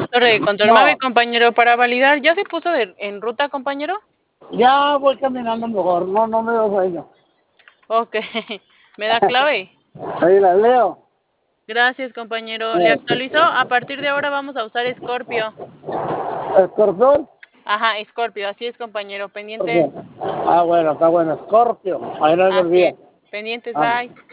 No, compañero, para validar. ¿Ya se puso en ruta, compañero? ya voy caminando mejor, no me da sueño. Ok, ¿me da clave? Ahí la leo. Gracias, compañero. ¿Le actualizó? A partir de ahora vamos a usar Scorpio. ¿Escorpión? Ajá, Scorpio, así es, compañero. Pendientes. Bueno, está bueno. Scorpio. Ahí no me Así olvida. es. Pendientes, Ah, bye.